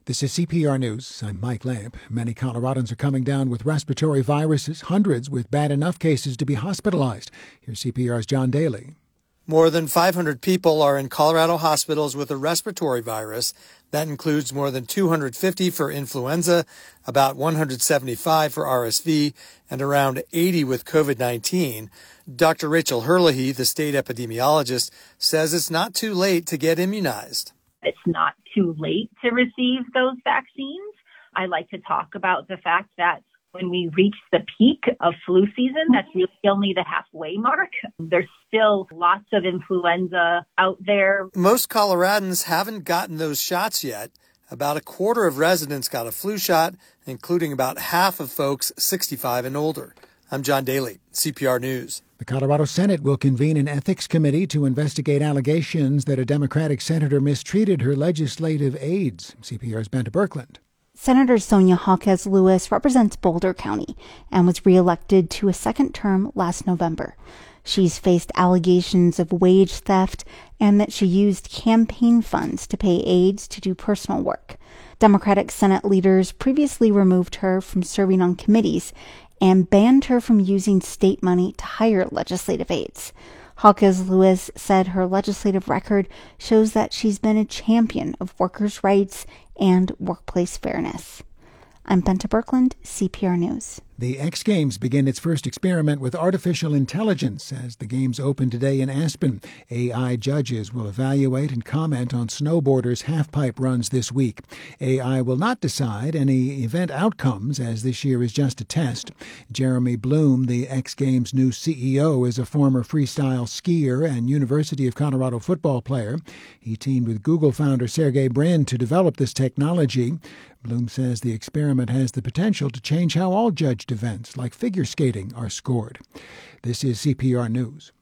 This is CPR News. I'm Mike Lamp. Many Coloradans are coming down with respiratory viruses, hundreds with bad enough cases to be hospitalized. Here's CPR's John Daly. More than 500 people are in Colorado hospitals with a respiratory virus. That includes more than 250 for influenza, about 175 for RSV, and around 80 with COVID-19. Dr. Rachel Herlihy, the state epidemiologist, says it's not too late to get immunized. It's not too late to receive those vaccines. I like to talk about the fact that when we reach the peak of flu season, that's really only the halfway mark. There's still lots of influenza out there. Most Coloradans haven't gotten those shots yet. About a quarter of residents got a flu shot, including about half of folks 65 and older. I'm John Daly, CPR News. The Colorado Senate will convene an ethics committee to investigate allegations that a Democratic senator mistreated her legislative aides. CPR's Benta Birkeland. Senator Sonia Jaquez Lewis represents Boulder County and was reelected to a second term last November. She's faced allegations of wage theft and that she used campaign funds to pay aides to do personal work. Democratic Senate leaders previously removed her from serving on committees and banned her from using state money to hire legislative aides. Jaquez Lewis said her legislative record shows that she's been a champion of workers' rights and workplace fairness. I'm Benta Birkeland, CPR News. The X Games begin its first experiment with artificial intelligence as the games open today in Aspen. AI judges will evaluate and comment on snowboarders' halfpipe runs this week. AI will not decide any event outcomes, as this year is just a test. Jeremy Bloom, the X Games' new CEO, is a former freestyle skier and University of Colorado football player. He teamed with Google founder Sergey Brin to develop this technology. Bloom says the experiment has the potential to change how all judged events, like figure skating, are scored. This is CPR News.